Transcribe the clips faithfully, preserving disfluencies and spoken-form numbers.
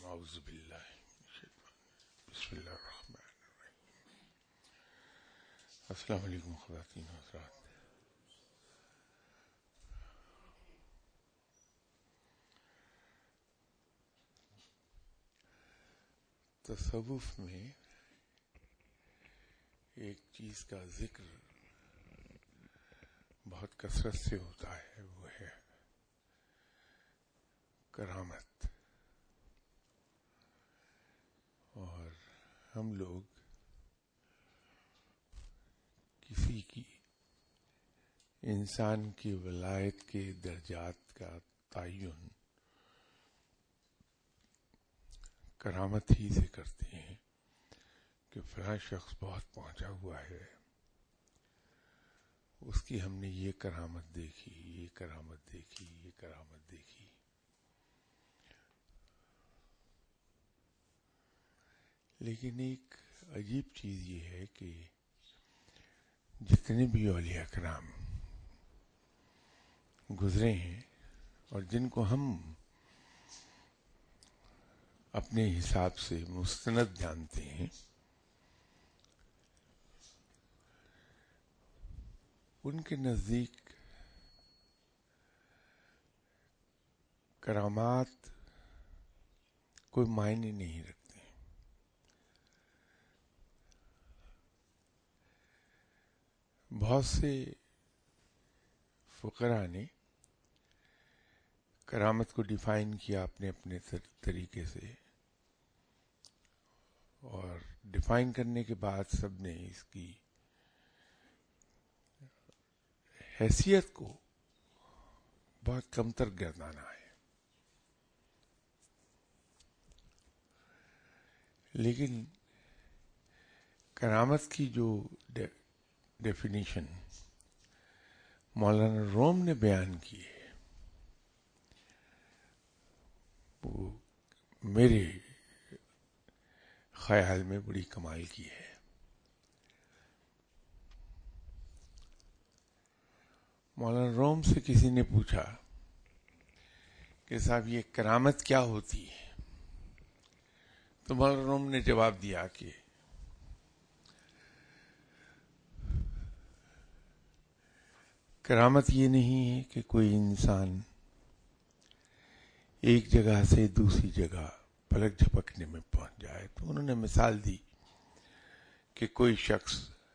اعوذ باللہ من الشیطان بسم اللہ الرحمن الرحیم. السلام علیکم خواتین و حضرات. تصوف میں ایک چیز کا ذکر بہت کثرت سے ہوتا ہے، وہ ہے کرامت. اور ہم لوگ کسی کی انسان کی ولایت کے درجات کا تعین کرامت ہی سے کرتے ہیں کہ فلاں شخص بہت پہنچا ہوا ہے، اس کی ہم نے یہ کرامت دیکھی، یہ کرامت دیکھی، یہ کرامت دیکھی. لیکن ایک عجیب چیز یہ ہے کہ جتنے بھی اولیاء کرام گزرے ہیں اور جن کو ہم اپنے حساب سے مستند جانتے ہیں، ان کے نزدیک کرامات کوئی معنی نہیں رکھتے. بہت سے فقراء نے کرامت کو ڈیفائن کیا اپنے اپنے طریقے سے، اور ڈیفائن کرنے کے بعد سب نے اس کی حیثیت کو بہت کمتر گردانا ہے. لیکن کرامت کی جو ڈیفینیشن مولانا روم نے بیان کی ہے، وہ میرے خیال میں بڑی کمال کی ہے. مولانا روم سے کسی نے پوچھا کہ صاحب یہ کرامت کیا ہوتی ہے، تو مولانا روم نے جواب دیا کہ کرامت یہ نہیں ہے کہ کوئی انسان ایک جگہ سے دوسری جگہ پلک جھپکنے میں پہنچ جائے. تو انہوں نے مثال دی کہ کوئی شخص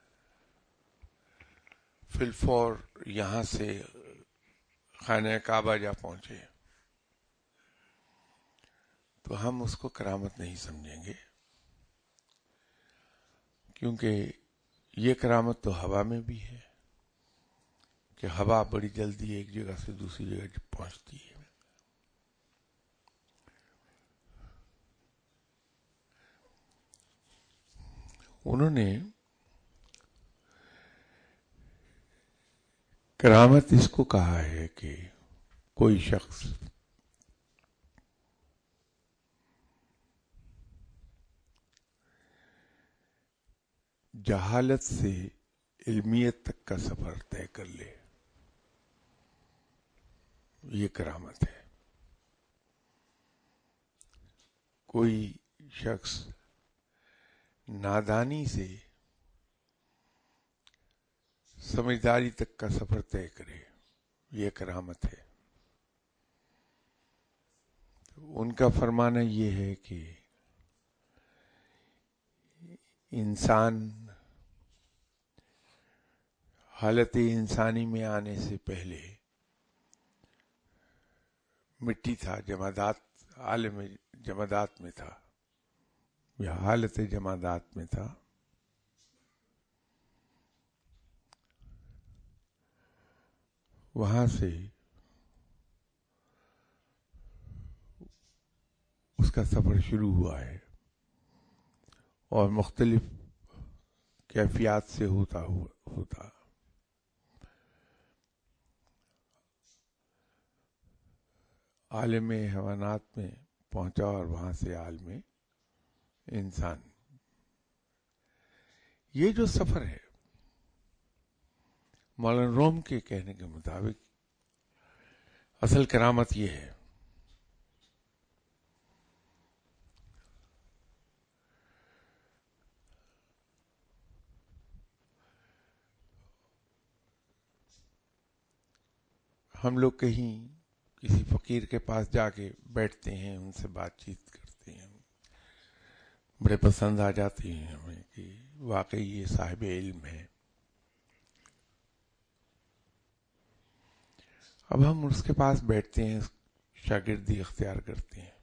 فی الفور یہاں سے خانہ کعبہ جا پہنچے تو ہم اس کو کرامت نہیں سمجھیں گے، کیونکہ یہ کرامت تو ہوا میں بھی ہے کہ ہوا بڑی جلدی ایک جگہ سے دوسری جگہ پہنچتی ہے. انہوں نے کرامت اس کو کہا ہے کہ کوئی شخص جہالت سے علمیت تک کا سفر طے کر لے، یہ کرامت ہے. کوئی شخص نادانی سے سمجھداری تک کا سفر طے کرے، یہ کرامت ہے. ان کا فرمانا یہ ہے کہ انسان حالت انسانی میں آنے سے پہلے مٹی تھا، جمادات، عالم جمادات میں تھا یا حالت جمادات میں تھا. وہاں سے اس کا سفر شروع ہوا ہے اور مختلف کیفیات سے ہوتا ہوتا عالم حیوانات میں پہنچا اور وہاں سے عالم انسان. یہ جو سفر ہے مولانا روم کے کہنے کے مطابق اصل کرامت یہ ہے ہم لوگ کہیں کسی فقیر کے پاس جا کے بیٹھتے ہیں، ان سے بات چیت کرتے ہیں، بڑے پسند آ جاتے ہیں ہمیں کہ واقعی یہ صاحب علم ہے. اب ہم اس کے پاس بیٹھتے ہیں، شاگردی اختیار کرتے ہیں،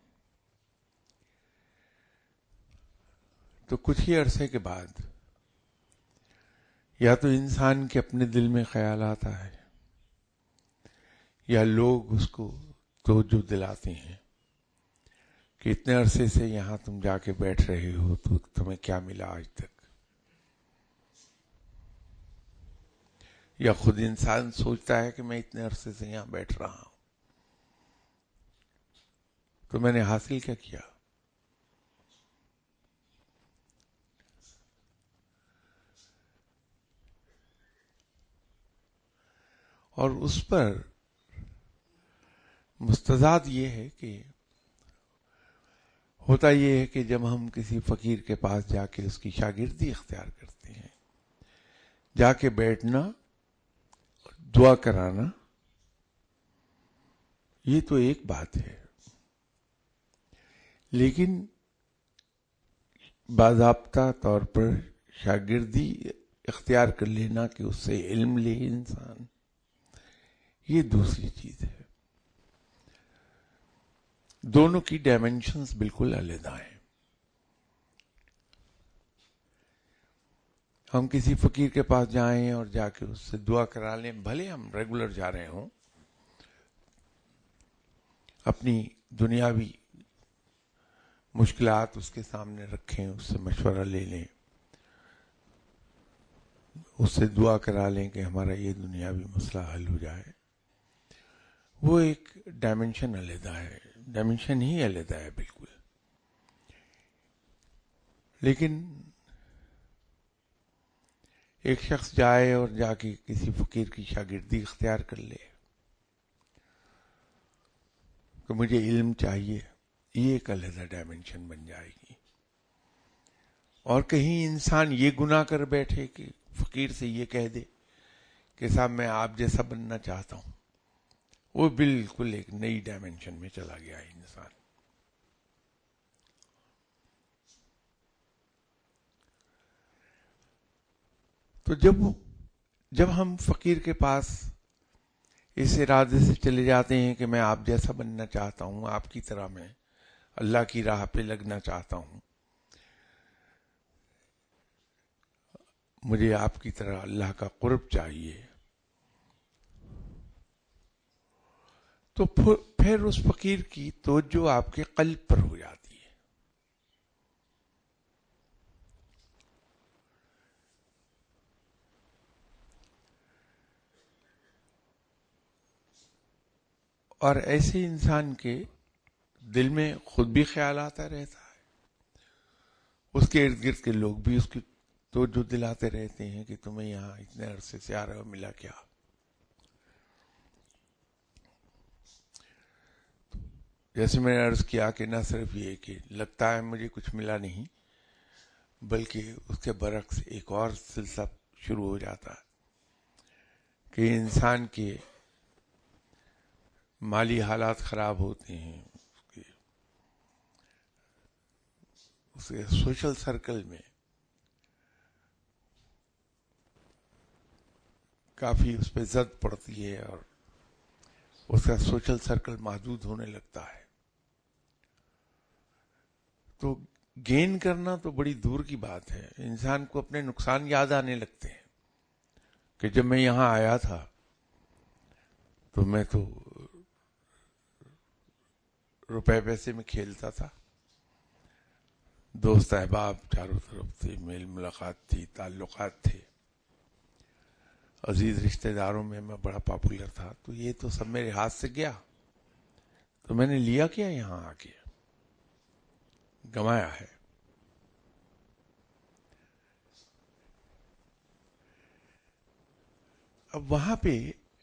تو کچھ ہی عرصے کے بعد یا تو انسان کے اپنے دل میں خیال آتا ہے یا لوگ اس کو توجہ دلاتے ہیں کہ اتنے عرصے سے یہاں تم جا کے بیٹھ رہے ہو تو تمہیں کیا ملا آج تک. یا خود انسان سوچتا ہے کہ میں اتنے عرصے سے یہاں بیٹھ رہا ہوں تو میں نے حاصل کیا کیا. اور اس پر مستضاد یہ ہے کہ ہوتا یہ ہے کہ جب ہم کسی فقیر کے پاس جا کے اس کی شاگردی اختیار کرتے ہیں، جا کے بیٹھنا، دعا کرانا، یہ تو ایک بات ہے، لیکن باضابطہ طور پر شاگردی اختیار کر لینا کہ اس سے علم لے انسان، یہ دوسری چیز ہے. دونوں کی ڈائمینشنز بالکل علیحدہ ہیں. ہم کسی فقیر کے پاس جائیں اور جا کے اس سے دعا کرا لیں، بھلے ہم ریگولر جا رہے ہوں، اپنی دنیاوی مشکلات اس کے سامنے رکھیں، اس سے مشورہ لے لیں، اس سے دعا کرا لیں کہ ہمارا یہ دنیاوی مسئلہ حل ہو جائے، وہ ایک ڈائمینشن علیحدہ ہے، ڈائمینشن ہی علیحدہ ہے بالکل. لیکن ایک شخص جائے اور جا کے کسی فقیر کی شاگردی اختیار کر لے کہ مجھے علم چاہیے، یہ ایک علیحدہ ڈائمینشن بن جائے گی. اور کہیں انسان یہ گناہ کر بیٹھے کہ فقیر سے یہ کہہ دے کہ صاحب میں آپ جیسا بننا چاہتا ہوں، وہ بالکل ایک نئی ڈائمینشن میں چلا گیا ہے انسان. تو جب جب ہم فقیر کے پاس اس ارادے سے چلے جاتے ہیں کہ میں آپ جیسا بننا چاہتا ہوں، آپ کی طرح میں اللہ کی راہ پہ لگنا چاہتا ہوں، مجھے آپ کی طرح اللہ کا قرب چاہیے، تو پھر اس فقیر کی توجہ آپ کے قلب پر ہو جاتی ہے. اور ایسے انسان کے دل میں خود بھی خیال آتا رہتا ہے، اس کے ارد گرد کے لوگ بھی اس کی توجہ دلاتے رہتے ہیں کہ تمہیں یہاں اتنے عرصے سے آ رہے ہو، ملا کیا. جیسے میں نے عرض کیا کہ نہ صرف یہ کہ لگتا ہے مجھے کچھ ملا نہیں، بلکہ اس کے برعکس ایک اور سلسلہ شروع ہو جاتا ہے کہ انسان کے مالی حالات خراب ہوتے ہیں، اس کے اس کے سوشل سرکل میں کافی اس پہ زد پڑتی ہے اور اس کا سوشل سرکل محدود ہونے لگتا ہے. تو گین کرنا تو بڑی دور کی بات ہے، انسان کو اپنے نقصان یاد آنے لگتے ہیں کہ جب میں یہاں آیا تھا تو میں تو روپے پیسے میں کھیلتا تھا، دوست احباب چاروں طرف تھے، میل ملاقات تھی، تعلقات تھے، عزیز رشتہ داروں میں میں بڑا پاپولر تھا، تو یہ تو سب میرے ہاتھ سے گیا، تو میں نے لیا کیا یہاں آ کے؟ گنوایا ہے. اب وہاں پہ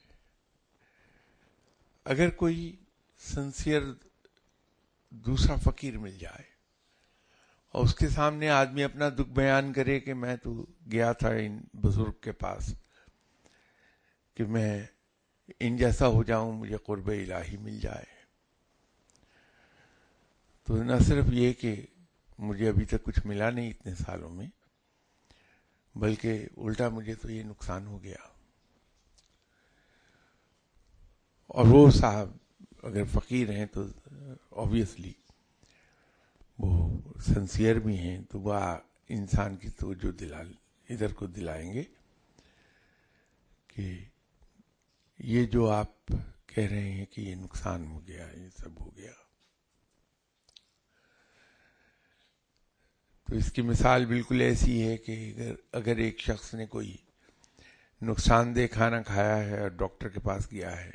اگر کوئی سنسیئر دوسرا فقیر مل جائے اور اس کے سامنے آدمی اپنا دکھ بیان کرے کہ میں تو گیا تھا ان بزرگ کے پاس کہ میں ان جیسا ہو جاؤں، مجھے قرب الہی مل جائے. تو نہ صرف یہ کہ مجھے ابھی تک کچھ ملا نہیں اتنے سالوں میں، بلکہ الٹا مجھے تو یہ نقصان ہو گیا. اور وہ صاحب اگر فقیر ہیں تو آبویسلی وہ سنسیئر بھی ہیں، تو وہ انسان کی توجہ دلا ادھر کو دلائیں گے کہ یہ جو آپ کہہ رہے ہیں کہ یہ نقصان ہو گیا، یہ سب ہو گیا. تو اس کی مثال بالکل ایسی ہے کہ اگر اگر ایک شخص نے کوئی نقصان دہ کھانا کھایا ہے اور ڈاکٹر کے پاس گیا ہے،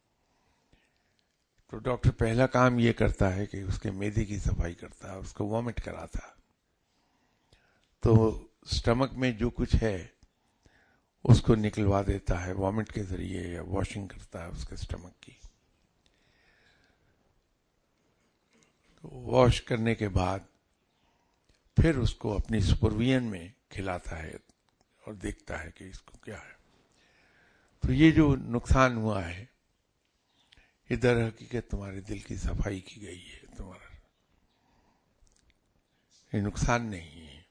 تو ڈاکٹر پہلا کام یہ کرتا ہے کہ اس کے معدے کی صفائی کرتا ہے، اس کو وامٹ کراتا ہے. تو سٹمک میں جو کچھ ہے اس کو نکلوا دیتا ہے وامٹ کے ذریعے، یا واشنگ کرتا ہے اس کے سٹمک کی. تو واش کرنے کے بعد پھر اس کو اپنی سپرویژن میں کھلاتا ہے اور دیکھتا ہے کہ اس کو کیا ہے. تو یہ جو نقصان ہوا ہے، یہ در حقیقت تمہارے دل کی صفائی کی گئی ہے، تمہارا یہ نقصان نہیں ہے.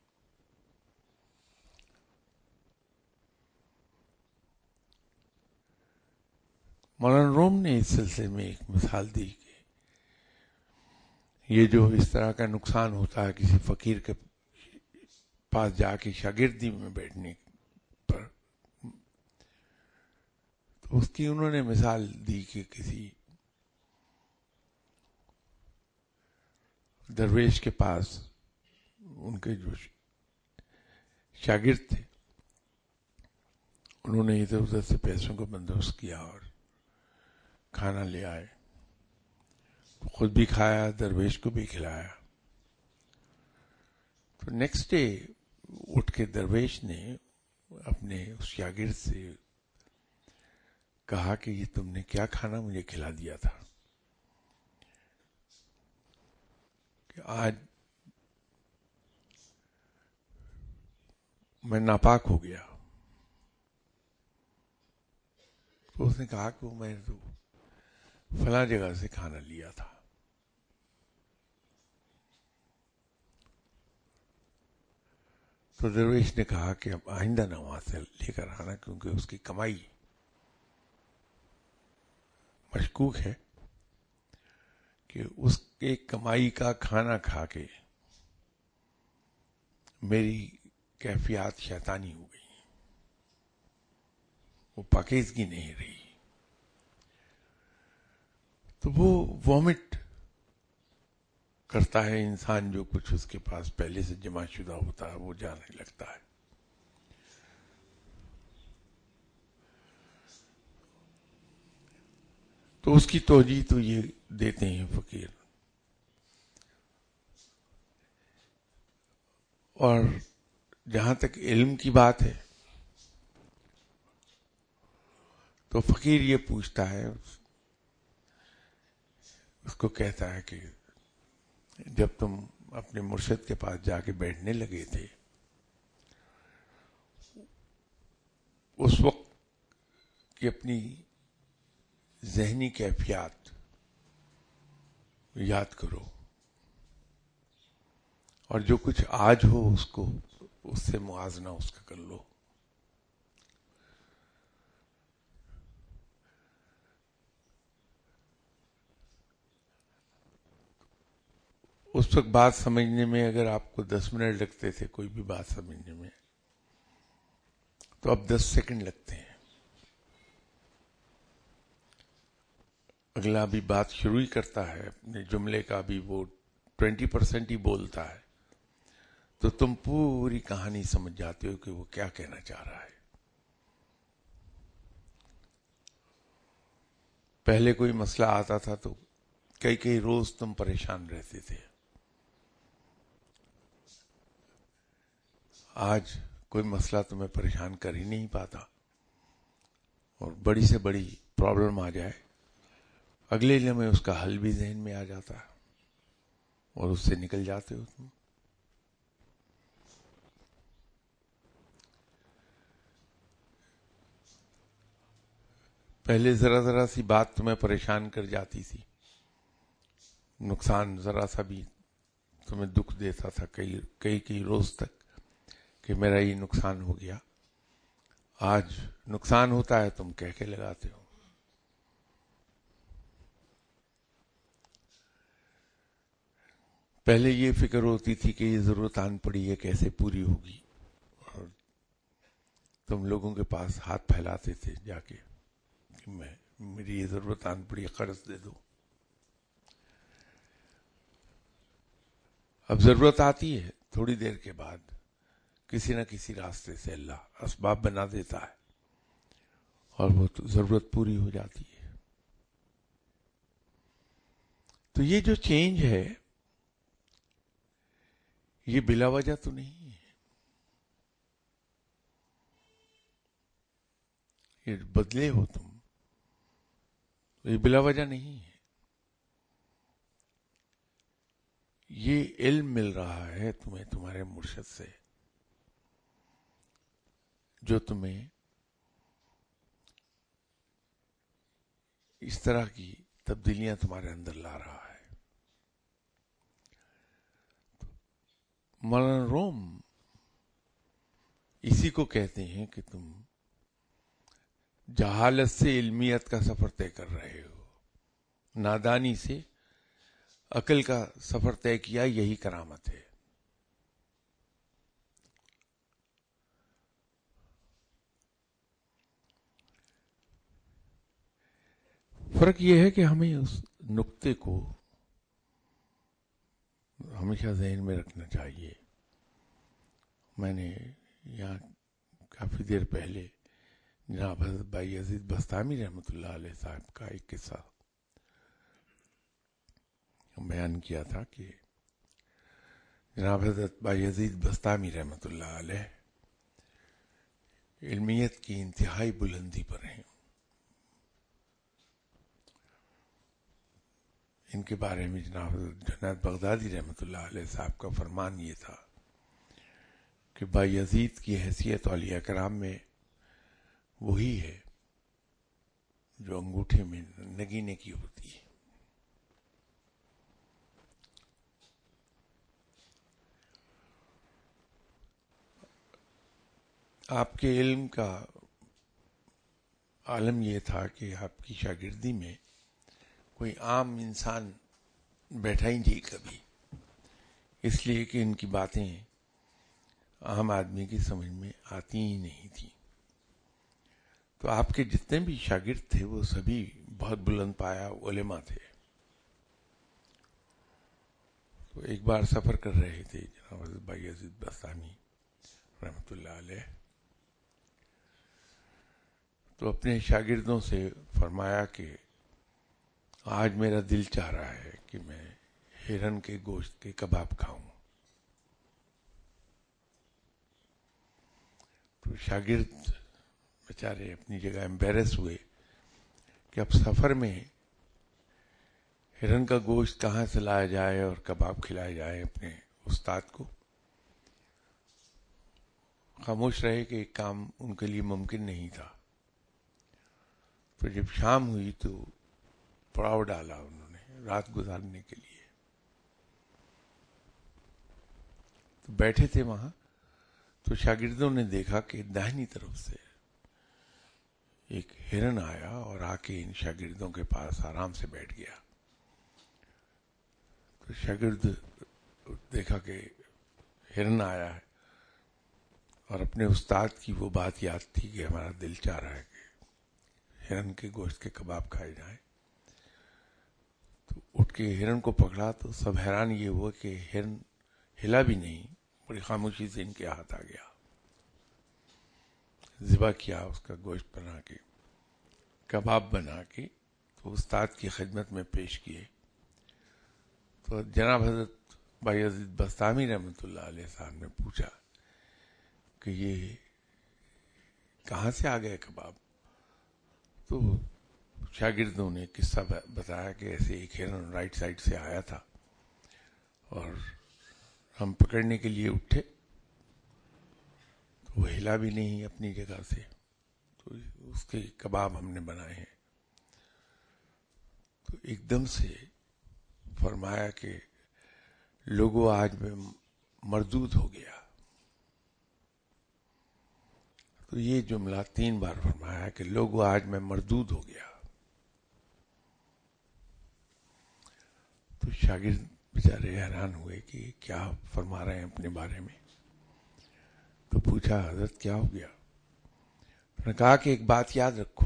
مولانا روم نے اس سلسلے میں ایک مثال دی کہ یہ جو اس طرح کا نقصان ہوتا ہے کسی فقیر کے پاس جا کے شاگردی میں بیٹھنے پر، تو اس کی انہوں نے مثال دی کہ کسی درویش کے پاس ان کے جو شاگرد تھے، انہوں نے ادھر ادھر سے پیسوں کو بندوبست کیا اور کھانا لے آئے، خود بھی کھایا، درویش کو بھی کھلایا. تو نیکسٹ ڈے اٹھ کے درویش نے اپنے اس شاگرد سے کہا کہ یہ تم نے کیا کھانا مجھے کھلا دیا تھا، کہ آج میں ناپاک ہو گیا. تو اس نے کہا کہ وہ میں نے تو فلاں جگہ سے کھانا لیا تھا. تو درویش نے کہا کہ اب آئندہ نہ وہاں سے لے کر آنا، کیونکہ اس کی کمائی مشکوک ہے کہ اس کے کمائی کا کھانا کھا کے میری کیفیات شیطانی ہو گئی، وہ پاکیزگی نہیں رہی. تو وہ وامٹ کرتا ہے انسان، جو کچھ اس کے پاس پہلے سے جمع شدہ ہوتا ہے وہ جانے لگتا ہے. تو اس کی توجہ تو یہ دیتے ہیں فقیر. اور جہاں تک علم کی بات ہے تو فقیر یہ پوچھتا ہے، اس کو کہتا ہے کہ جب تم اپنے مرشد کے پاس جا کے بیٹھنے لگے تھے، اس وقت کی اپنی ذہنی کیفیات یاد کرو، اور جو کچھ آج ہو اس کو اس سے موازنہ اس کا کر لو. اس وقت بات سمجھنے میں اگر آپ کو دس منٹ لگتے تھے کوئی بھی بات سمجھنے میں، تو اب دس سیکنڈ لگتے ہیں. اگلا بھی بات شروع ہی کرتا ہے، اپنے جملے کا بھی وہ ٹوینٹی پرسینٹ ہی بولتا ہے، تو تم پوری کہانی سمجھ جاتے ہو کہ وہ کیا کہنا چاہ رہا ہے. پہلے کوئی مسئلہ آتا تھا تو کئی کئی روز تم پریشان رہتے تھے، آج کوئی مسئلہ تمہیں پریشان کر ہی نہیں پاتا، اور بڑی سے بڑی پرابلم آ جائے اگلے لمحے اس کا حل بھی ذہن میں آ جاتا ہے اور اس سے نکل جاتے ہو تم. پہلے ذرا ذرا سی بات تمہیں پریشان کر جاتی تھی، نقصان ذرا سا بھی تمہیں دکھ دیتا تھا کئی کئی کئی روز تک کہ میرا یہ نقصان ہو گیا. آج نقصان ہوتا ہے تم کہہ کے لگاتے ہو. پہلے یہ فکر ہوتی تھی کہ یہ ضرورت آن پڑی ہے کیسے پوری ہوگی، اور تم لوگوں کے پاس ہاتھ پھیلاتے تھے جا کے کہ میں میری یہ ضرورت آن پڑی ہے قرض دے دو. اب ضرورت آتی ہے تھوڑی دیر کے بعد کسی نہ کسی راستے سے اللہ اسباب بنا دیتا ہے اور وہ ضرورت پوری ہو جاتی ہے. تو یہ جو چینج ہے یہ بلا وجہ تو نہیں ہے، یہ بدلے ہو تم، یہ بلا وجہ نہیں ہے. یہ علم مل رہا ہے تمہیں تمہارے مرشد سے جو تمہیں اس طرح کی تبدیلیاں تمہارے اندر لا رہا ہے. مولانا روم اسی کو کہتے ہیں کہ تم جہالت سے علمیت کا سفر طے کر رہے ہو، نادانی سے عقل کا سفر طے کیا، یہی کرامت ہے. فرق یہ ہے کہ ہمیں اس نقطے کو ہمیشہ ذہن میں رکھنا چاہیے. میں نے یہاں کافی دیر پہلے جناب حضرت بھائی عزیز بستامی رحمۃ اللہ علیہ صاحب کا ایک قصہ بیان کیا تھا کہ جناب حضرت بھائی عزیز بستامی رحمۃ اللہ علیہ علمیت کی انتہائی بلندی پر ہیں. ان کے بارے میں جناب حضرت جنید بغدادی رحمۃ اللہ علیہ صاحب کا فرمان یہ تھا کہ بھائی یزید کی حیثیت اولیاء کرام میں وہی ہے جو انگوٹھے میں نگینے کی ہوتی ہے. آپ کے علم کا عالم یہ تھا کہ آپ کی شاگردی میں کوئی عام انسان بیٹھا ہی نہیں کبھی، اس لیے کہ ان کی باتیں عام آدمی کی سمجھ میں آتی ہی نہیں تھی. تو آپ کے جتنے بھی شاگرد تھے وہ سبھی بہت بلند پایا علماء تھے. تو ایک بار سفر کر رہے تھے جناب حضرت بھائی عزیز بستامی رحمۃ اللہ علیہ، تو اپنے شاگردوں سے فرمایا کہ آج میرا دل چاہ رہا ہے کہ میں ہرن کے گوشت کے کباب کھاؤں. تو شاگرد بیچارے اپنی جگہ ایمبیرس ہوئے کہ اب سفر میں ہرن کا گوشت کہاں سے لایا جائے اور کباب کھلایا جائے اپنے استاد کو. خاموش رہے کہ ایک کام ان کے لیے ممکن نہیں تھا. تو جب شام ہوئی تو پڑاؤ ڈالا انہوں نے رات گزارنے کے لیے. تو بیٹھے تھے وہاں، تو شاگردوں نے دیکھا کہ داہنی طرف سے ایک ہرن آیا اور آ کے ان شاگردوں کے پاس آرام سے بیٹھ گیا. تو شاگرد دیکھا کہ ہرن آیا ہے اور اپنے استاد کی وہ بات یاد تھی کہ ہمارا دل چاہ رہا ہے کہ ہرن کے گوشت کے کباب کھائے جائیں. تو اٹھ کے ہرن کو پکڑا تو سب حیران یہ ہوا کہ ہرن ہلا بھی نہیں، بڑی خاموشی سے ان کے ہاتھ آ گیا. ذبح کیا، اس کا گوشت بنا کے کباب بنا کے تو استاد کی خدمت میں پیش کیے. تو جناب حضرت بھائی عزیز بستامی رحمۃ اللہ علیہ صاحب نے پوچھا کہ یہ کہاں سے آ گئے کباب. تو شاگردوں نے قصہ بتایا کہ ایسے ایک ہرن رائٹ سائڈ سے آیا تھا اور ہم پکڑنے کے لیے اٹھے تو وہ ہلا بھی نہیں اپنی جگہ سے، تو اس کے کباب ہم نے بنائے ہیں. ایک دم سے فرمایا کہ لوگوں آج میں مردود ہو گیا. تو یہ جملہ تین بار فرمایا کہ لوگوں آج میں مردود ہو گیا. تو شاگرد بیچارے حیران ہوئے کہ کیا فرما رہے ہیں اپنے بارے میں. تو پوچھا حضرت کیا ہو گیا؟ انہوں نے کہا کہ ایک بات یاد رکھو،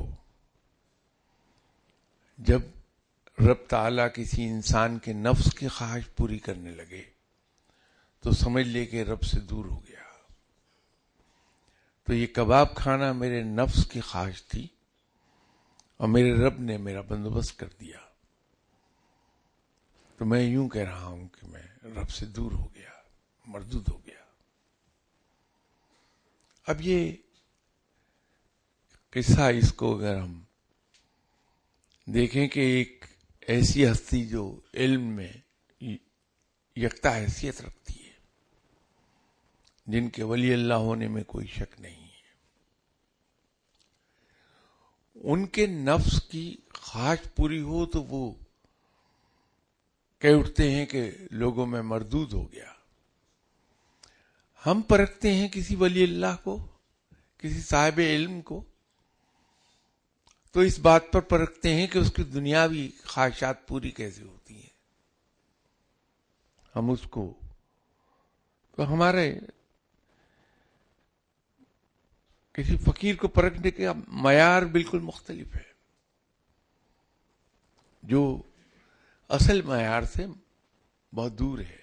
جب رب تعالیٰ کسی انسان کے نفس کی خواہش پوری کرنے لگے تو سمجھ لے کہ رب سے دور ہو گیا. تو یہ کباب کھانا میرے نفس کی خواہش تھی اور میرے رب نے میرا بندوبست کر دیا. تو میں یوں کہہ رہا ہوں کہ میں رب سے دور ہو گیا، مردود ہو گیا. اب یہ قصہ اس کو اگر ہم دیکھیں کہ ایک ایسی ہستی جو علم میں یکتا حیثیت رکھتی ہے، جن کے ولی اللہ ہونے میں کوئی شک نہیں ہے، ان کے نفس کی خواہش پوری ہو تو وہ کہہ اٹھتے ہیں کہ لوگوں میں مردود ہو گیا. ہم پرکھتے ہیں کسی ولی اللہ کو، کسی صاحب علم کو، تو اس بات پر پرکھتے ہیں کہ اس کی دنیاوی خواہشات پوری کیسے ہوتی ہیں. ہم اس کو تو ہمارے کسی فقیر کو پرکھنے کا معیار بالکل مختلف ہے، جو اصل معیار سے بہت دور ہے.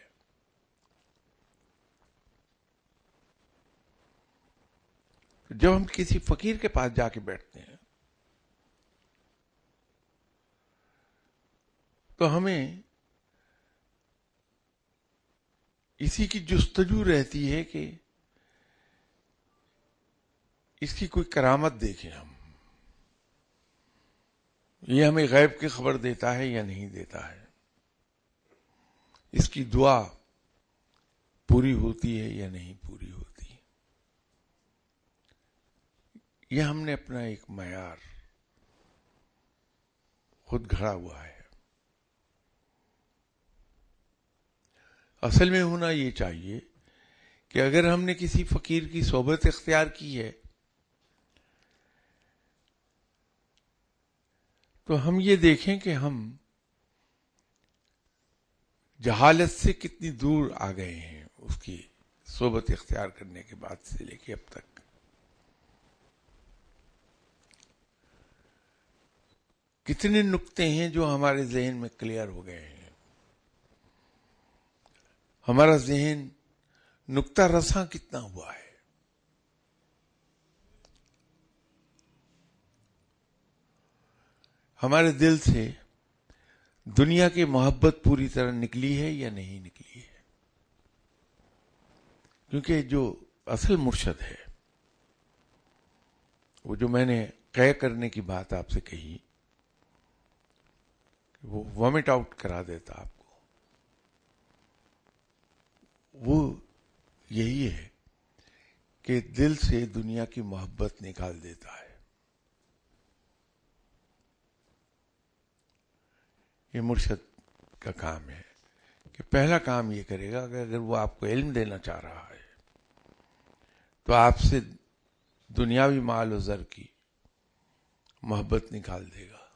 جب ہم کسی فقیر کے پاس جا کے بیٹھتے ہیں تو ہمیں اسی کی جستجو رہتی ہے کہ اس کی کوئی کرامت دیکھیں ہم، یہ ہمیں غیب کی خبر دیتا ہے یا نہیں دیتا ہے، اس کی دعا پوری ہوتی ہے یا نہیں پوری ہوتی. یہ ہم نے اپنا ایک معیار خود گھڑا ہوا ہے. اصل میں ہونا یہ چاہیے کہ اگر ہم نے کسی فقیر کی صحبت اختیار کی ہے تو ہم یہ دیکھیں کہ ہم جہالت سے کتنی دور آ گئے ہیں اس کی صحبت اختیار کرنے کے بعد سے لے کے اب تک. کتنے نکتے ہیں جو ہمارے ذہن میں کلیئر ہو گئے ہیں. ہمارا ذہن نکتہ رساں کتنا ہوا ہے. ہمارے دل سے دنیا کی محبت پوری طرح نکلی ہے یا نہیں نکلی ہے. کیونکہ جو اصل مرشد ہے، وہ جو میں نے قے کرنے کی بات آپ سے کہی، وہ وامٹ آؤٹ کرا دیتا آپ کو، وہ یہی ہے کہ دل سے دنیا کی محبت نکال دیتا ہے. یہ مرشد کا کام ہے کہ پہلا کام یہ کرے گا کہ اگر وہ آپ کو علم دینا چاہ رہا ہے تو آپ سے دنیاوی مال و زر کی محبت نکال دے گا.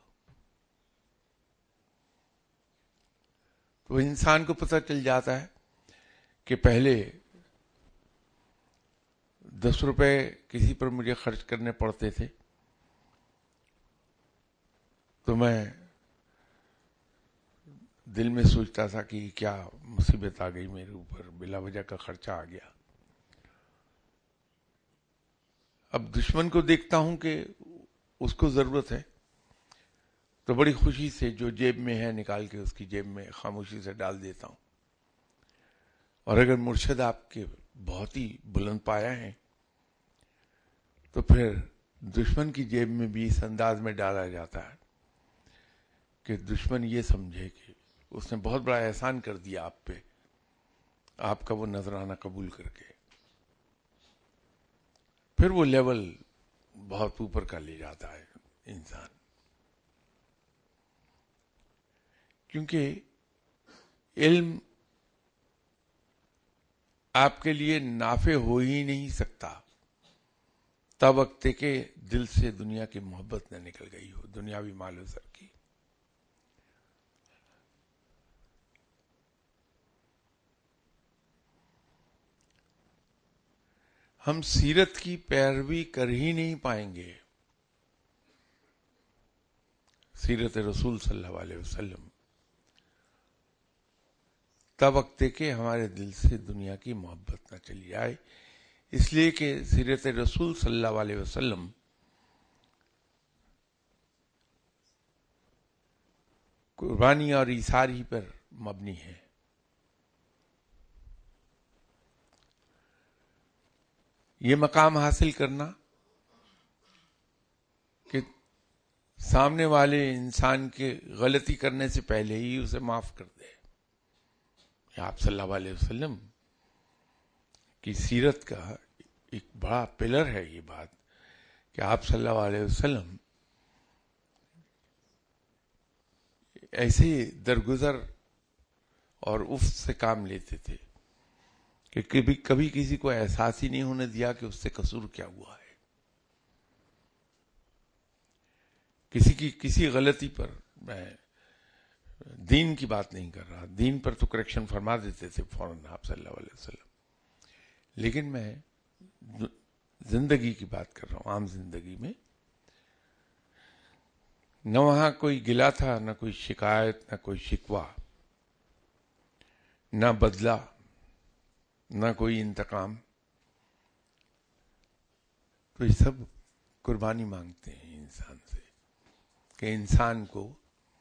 تو انسان کو پتہ چل جاتا ہے کہ پہلے دس روپے کسی پر مجھے خرچ کرنے پڑتے تھے تو میں دل میں سوچتا تھا کہ کیا مصیبت آ گئی میرے اوپر، بلا وجہ کا خرچہ آ گیا. اب دشمن کو دیکھتا ہوں کہ اس کو ضرورت ہے تو بڑی خوشی سے جو جیب میں ہے نکال کے اس کی جیب میں خاموشی سے ڈال دیتا ہوں. اور اگر مرشد آپ کے بہت ہی بلند پایا ہیں تو پھر دشمن کی جیب میں بھی اس انداز میں ڈالا جاتا ہے کہ دشمن یہ سمجھے کہ اس نے بہت بڑا احسان کر دیا آپ پہ، آپ کا وہ نذرانہ قبول کر کے. پھر وہ لیول بہت اوپر کا لے جاتا ہے انسان. کیونکہ علم آپ کے لیے نافع ہو ہی نہیں سکتا تب وقت کہ دل سے دنیا کی محبت نہ نکل گئی ہو، دنیاوی مال و زر کی. ہم سیرت کی پیروی کر ہی نہیں پائیں گے، سیرت رسول صلی اللہ علیہ وسلم، تب وقت کہ ہمارے دل سے دنیا کی محبت نہ چلی جائے. اس لیے کہ سیرت رسول صلی اللہ علیہ وسلم قربانی اور ایثار ہی پر مبنی ہے. یہ مقام حاصل کرنا کہ سامنے والے انسان کے غلطی کرنے سے پہلے ہی اسے معاف کر دے. آپ صلی اللہ علیہ وسلم کی سیرت کا ایک بڑا پلر ہے یہ بات کہ آپ صلی اللہ علیہ وسلم ایسے درگزر اور افت سے کام لیتے تھے کہ کبھی کبھی کسی کو احساس ہی نہیں ہونے دیا کہ اس سے قصور کیا ہوا ہے. کسی کی کسی غلطی پر، میں دین کی بات نہیں کر رہا، دین پر تو کریکشن فرما دیتے تھے فوراً آپ صلی اللہ علیہ وسلم، لیکن میں زندگی کی بات کر رہا ہوں. عام زندگی میں نہ وہاں کوئی گلہ تھا، نہ کوئی شکایت، نہ کوئی شکوہ، نہ بدلہ، نہ کوئی انتقام. تو یہ سب قربانی مانگتے ہیں انسان سے کہ انسان کو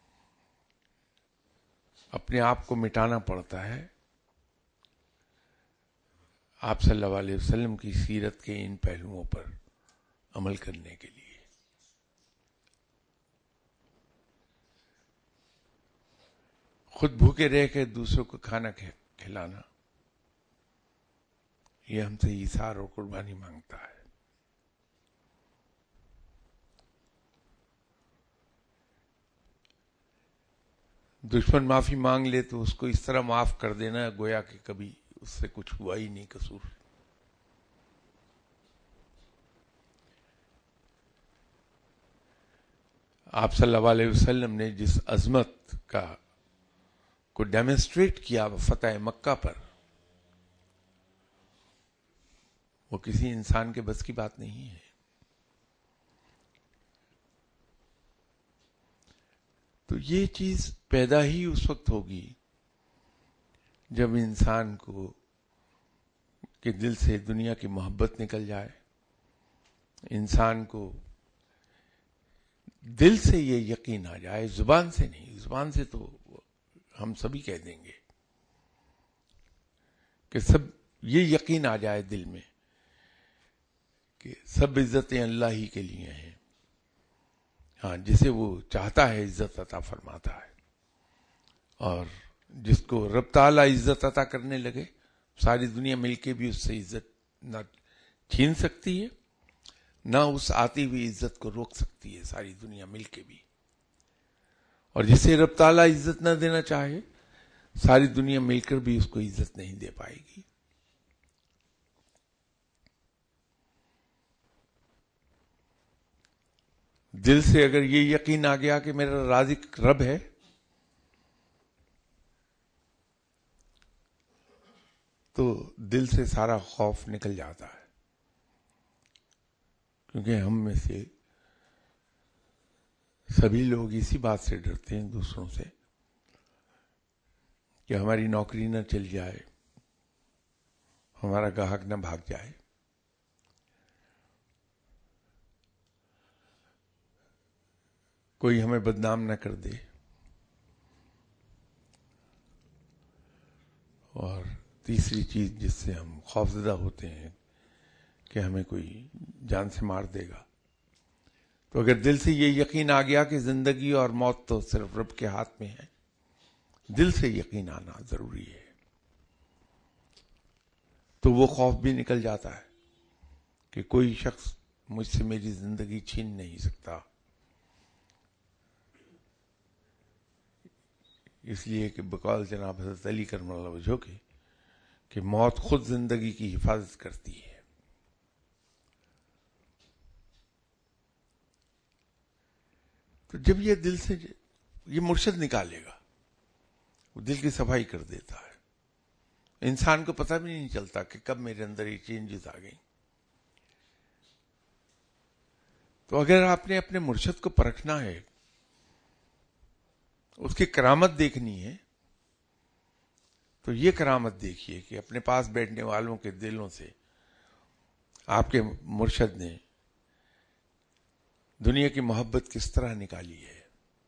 اپنے آپ کو مٹانا پڑتا ہے آپ صلی اللہ علیہ وسلم کی سیرت کے ان پہلوؤں پر عمل کرنے کے لیے. خود بھوکے رہ کے دوسروں کو کھانا کھلانا یہ ہم سے ایثار اور قربانی مانگتا ہے. دشمن معافی مانگ لے تو اس کو اس طرح معاف کر دینا گویا کہ کبھی اس سے کچھ ہوا ہی نہیں قصور. آپ صلی اللہ علیہ وسلم نے جس عظمت کا کو ڈیمونسٹریٹ کیا فتح مکہ پر، وہ کسی انسان کے بس کی بات نہیں ہے. تو یہ چیز پیدا ہی اس وقت ہوگی جب انسان کو کہ دل سے دنیا کی محبت نکل جائے، انسان کو دل سے یہ یقین آ جائے، زبان سے نہیں. زبان سے تو ہم سبھی کہہ دیں گے کہ سب یہ یقین آ جائے دل میں کہ سب عزتیں اللہ ہی کے لیے ہیں. ہاں، جسے وہ چاہتا ہے عزت عطا فرماتا ہے، اور جس کو رب تعالی عزت عطا کرنے لگے ساری دنیا مل کے بھی اس سے عزت نہ چھین سکتی ہے، نہ اس آتی ہوئی عزت کو روک سکتی ہے ساری دنیا مل کے بھی. اور جسے رب تعالی عزت نہ دینا چاہے ساری دنیا مل کر بھی اس کو عزت نہیں دے پائے گی. دل سے اگر یہ یقین آ گیا کہ میرا رازق رب ہے، تو دل سے سارا خوف نکل جاتا ہے. کیونکہ ہم میں سے سبھی لوگ اسی بات سے ڈرتے ہیں دوسروں سے کہ ہماری نوکری نہ چل جائے، ہمارا گاہک نہ بھاگ جائے. کوئی ہمیں بدنام نہ کر دے. اور تیسری چیز جس سے ہم خوفزدہ ہوتے ہیں کہ ہمیں کوئی جان سے مار دے گا. تو اگر دل سے یہ یقین آ گیا کہ زندگی اور موت تو صرف رب کے ہاتھ میں ہے، دل سے یقین آنا ضروری ہے، تو وہ خوف بھی نکل جاتا ہے کہ کوئی شخص مجھ سے میری زندگی چھین نہیں سکتا. اس لیے کہ بقول جناب حضرت علی کرم اللہ وجہہ کے کہ موت خود زندگی کی حفاظت کرتی ہے. تو جب یہ دل سے یہ مرشد نکالے گا، وہ دل کی صفائی کر دیتا ہے. انسان کو پتہ بھی نہیں چلتا کہ کب میرے اندر یہ چینجز آ گئی. تو اگر آپ نے اپنے مرشد کو پرکھنا ہے، اس کی کرامت دیکھنی ہے، تو یہ کرامت دیکھیے کہ اپنے پاس بیٹھنے والوں کے دلوں سے آپ کے مرشد نے دنیا کی محبت کس طرح نکالی ہے،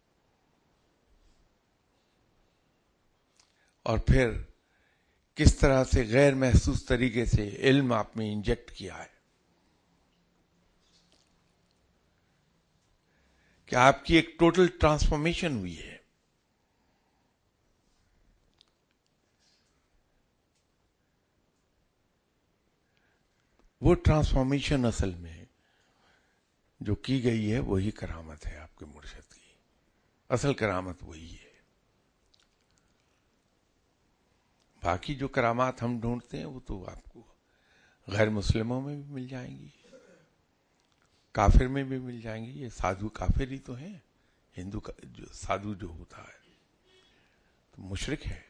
اور پھر کس طرح سے غیر محسوس طریقے سے علم آپ میں انجیکٹ کیا ہے کہ آپ کی ایک ٹوٹل ٹرانسفارمیشن ہوئی ہے. وہ ٹرانسفارمیشن اصل میں جو کی گئی ہے وہی کرامت ہے آپ کے مرشد کی. اصل کرامت وہی ہے. باقی جو کرامات ہم ڈھونڈتے ہیں وہ تو آپ کو غیر مسلموں میں بھی مل جائیں گی، کافر میں بھی مل جائیں گی. یہ سادھو کافر ہی تو ہیں. ہندو کا جو سادھو جو ہوتا ہے تو مشرک ہے،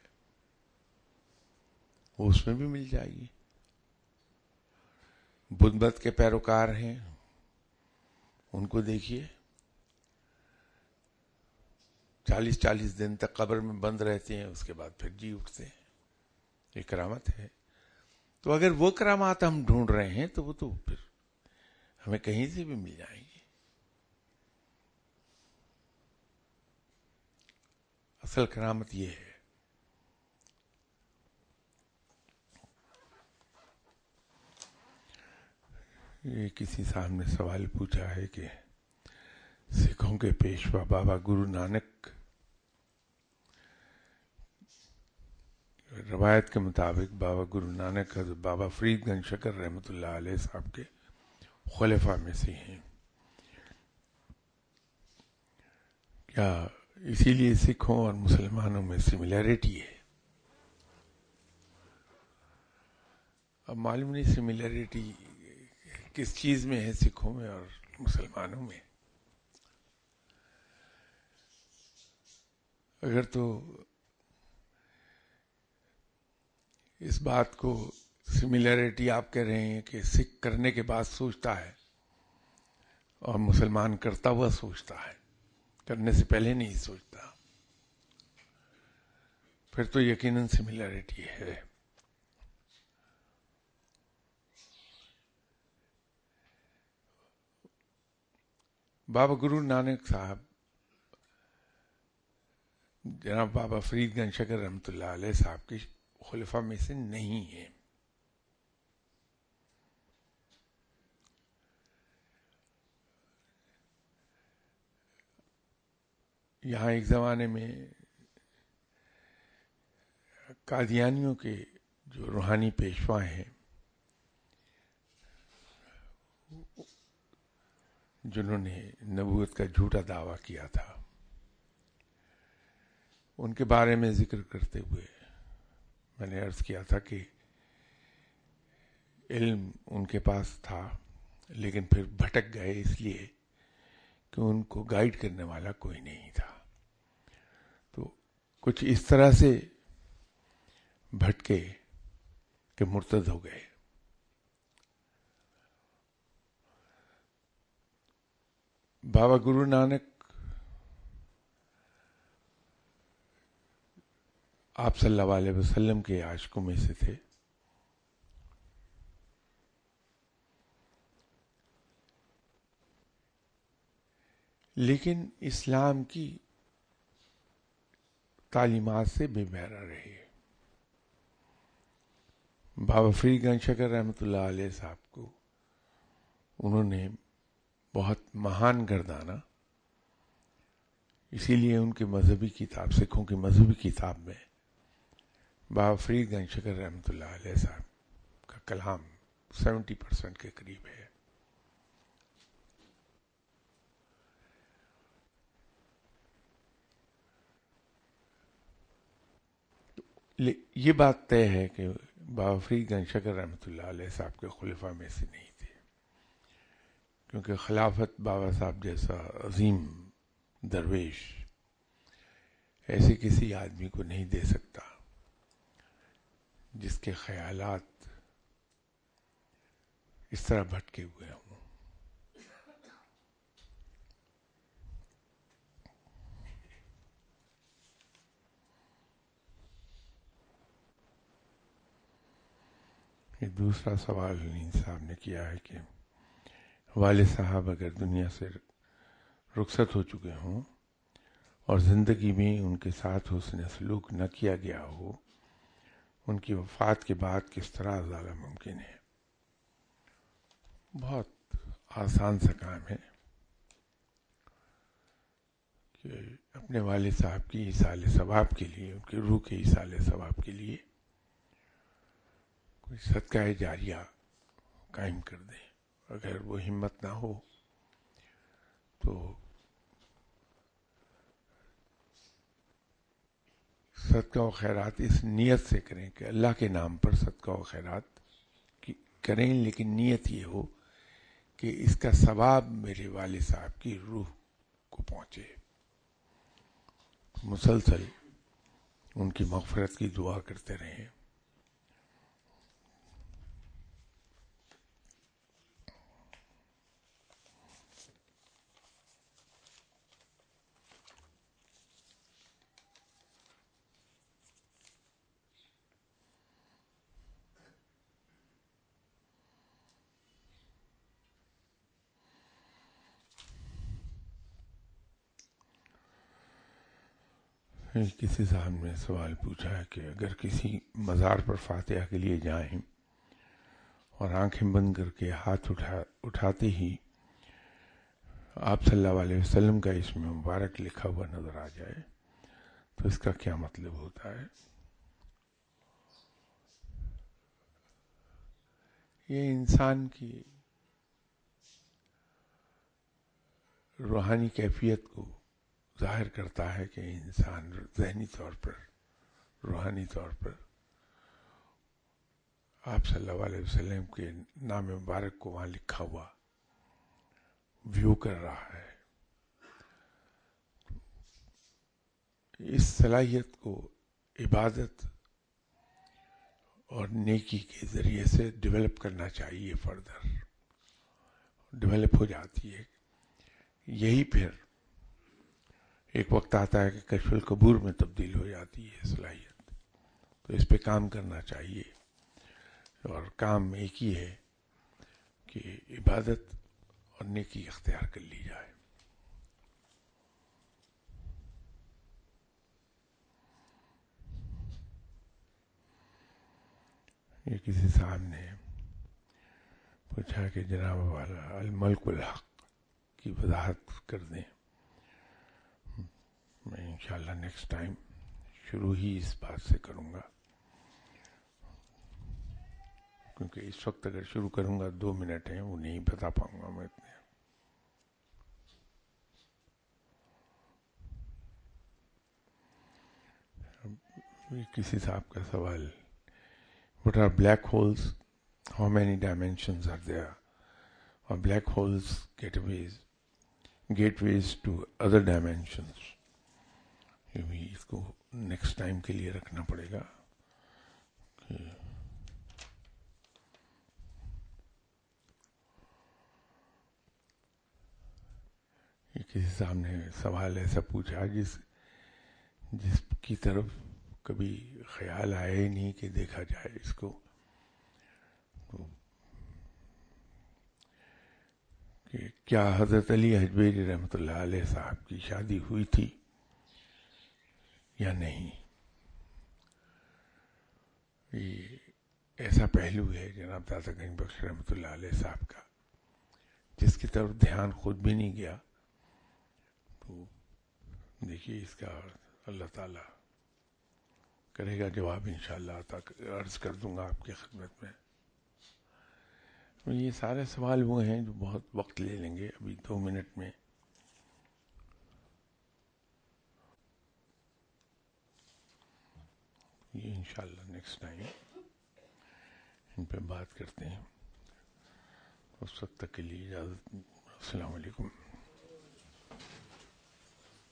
وہ اس میں بھی مل جائے گی. بدھ مت کے پیروکار ہیں، ان کو دیکھیے چالیس چالیس دن تک قبر میں بند رہتے ہیں، اس کے بعد پھر جی اٹھتے ہیں. یہ کرامت ہے. تو اگر وہ کرامات ہم ڈھونڈ رہے ہیں تو وہ تو پھر ہمیں کہیں سے بھی مل جائیں گی. اصل کرامت یہ ہے. یہ کسی صاحب نے سوال پوچھا ہے کہ سکھوں کے پیشوا بابا گرو نانک روایت کے مطابق بابا گرو نانک حضرت بابا فرید گنج شکر رحمۃ اللہ علیہ صاحب کے خلفاء میں سے ہیں. کیا اسی لیے سکھوں اور مسلمانوں میں سملیرٹی ہے؟ اب معلوم نہیں سملیرٹی کس چیز میں ہے سکھوں میں اور مسلمانوں میں. اگر تو اس بات کو سملیرٹی آپ کہہ رہے ہیں کہ سکھ کرنے کے بعد سوچتا ہے اور مسلمان کرتا ہوا سوچتا ہے، کرنے سے پہلے نہیں سوچتا، پھر تو یقیناً سملیرٹی ہے. بابا گرو نانک صاحب جناب بابا فرید گنج شکر رحمۃ اللہ علیہ صاحب کے خلفاء میں سے نہیں ہیں. یہاں ایک زمانے میں قادیانیوں کے جو روحانی پیشوا ہیں، جنہوں نے نبوت کا جھوٹا دعویٰ کیا تھا، ان کے بارے میں ذکر کرتے ہوئے میں نے عرض کیا تھا کہ علم ان کے پاس تھا لیکن پھر بھٹک گئے اس لیے کہ ان کو گائیڈ کرنے والا کوئی نہیں تھا. تو کچھ اس طرح سے بھٹکے کہ مرتد ہو گئے. بابا گرو نانک آپ صلی اللہ علیہ وسلم کے عاشقوں میں سے تھے. لیکن اسلام کی تعلیمات سے بے بہرا رہے. بابا فرید گنج شکر رحمۃ اللہ علیہ صاحب کو انہوں نے بہت مہان گردانا. اسی لیے ان کی مذہبی کتاب، سکھوں کی مذہبی کتاب میں بابا فرید گنج شکر رحمۃ اللہ علیہ صاحب کا کلام سیونٹی پرسینٹ کے قریب ہے. یہ بات طے ہے کہ بابا فرید گنج شکر رحمۃ اللہ علیہ صاحب کے خلفاء میں سے نہیں تھے، کیونکہ خلافت بابا صاحب جیسا عظیم درویش ایسے کسی آدمی کو نہیں دے سکتا جس کے خیالات اس طرح بھٹکے ہوئے ہوں۔ یہ دوسرا سوال نیند صاحب نے کیا ہے کہ والد صاحب اگر دنیا سے رخصت ہو چکے ہوں اور زندگی میں ان کے ساتھ حسن سلوک نہ کیا گیا ہو، ان کی وفات کے بعد کس طرح ازالہ ممکن ہے؟ بہت آسان سا کام ہے کہ اپنے والد صاحب کی ایصال ثواب کے لیے، ان کی روح کے ایصال ثواب کے لیے کوئی صدقہ جاریہ قائم کر دیں۔ اگر وہ ہمت نہ ہو تو صدقہ و خیرات اس نیت سے کریں کہ اللہ کے نام پر صدقہ و خیرات کریں، لیکن نیت یہ ہو کہ اس کا ثواب میرے والد صاحب کی روح کو پہنچے۔ مسلسل ان کی مغفرت کی دعا کرتے رہیں۔ کسی صاحب نے سوال پوچھا ہے کہ اگر کسی مزار پر فاتحہ کے لیے جائیں اور آنکھیں بند کر کے ہاتھ اٹھا اٹھاتے ہی آپ صلی اللہ علیہ وسلم کا اسم مبارک لکھا ہوا نظر آ جائے تو اس کا کیا مطلب ہوتا ہے؟ یہ انسان کی روحانی کیفیت کو ظاہر کرتا ہے کہ انسان ذہنی طور پر، روحانی طور پر آپ صلی اللہ علیہ وسلم کے نام مبارک کو وہاں لکھا ہوا ویو کر رہا ہے۔ اس صلاحیت کو عبادت اور نیکی کے ذریعے سے ڈیولپ کرنا چاہیے، فردر ڈیولپ ہو جاتی ہے۔ یہی پھر ایک وقت آتا ہے کہ کشف القبور میں تبدیل ہو جاتی ہے صلاحیت۔ تو اس پہ کام کرنا چاہیے، اور کام ایک ہی ہے کہ عبادت اور نیکی اختیار کر لی جائے۔ یہ کسی صاحب نے پوچھا کہ جناب والا الملک الحق کی وضاحت کر دیں۔ میں انشاءاللہ نیکسٹ ٹائم شروع ہی اس بات سے کروں گا، کیونکہ اس وقت اگر شروع کروں گا دو منٹ ہیں وہ نہیں بتا پاؤں گا میں اتنے۔ کسی صاحب کا سوال، what are black holes, how many dimensions are there, or black holes gateways gateways to other dimensions؟ یہ بھی اس کو نیکسٹ ٹائم کے لیے رکھنا پڑے گا۔ یہ کسی صاحب نے سوال ایسا پوچھا جس جس کی طرف کبھی خیال آیا ہی نہیں کہ دیکھا جائے اس کو، تو کہ کیا حضرت علی حجویری رحمۃ اللہ علیہ صاحب کی شادی ہوئی تھی یا نہیں؟ یہ ایسا پہلو ہے جناب داتا گنج بخش رحمۃ اللہ علیہ صاحب کا جس کی طرف دھیان خود بھی نہیں گیا۔ تو دیکھیے اس کا اللہ تعالیٰ کرے گا جواب انشاءاللہ عطا عرض کر دوں گا آپ کی خدمت میں۔ یہ سارے سوال وہ ہیں جو بہت وقت لے لیں گے ابھی دو منٹ میں۔ یہ انشاءاللہ نیکسٹ ٹائم ان پہ بات کرتے ہیں. اس وقت تک کے لیے اجازت. السلام علیکم.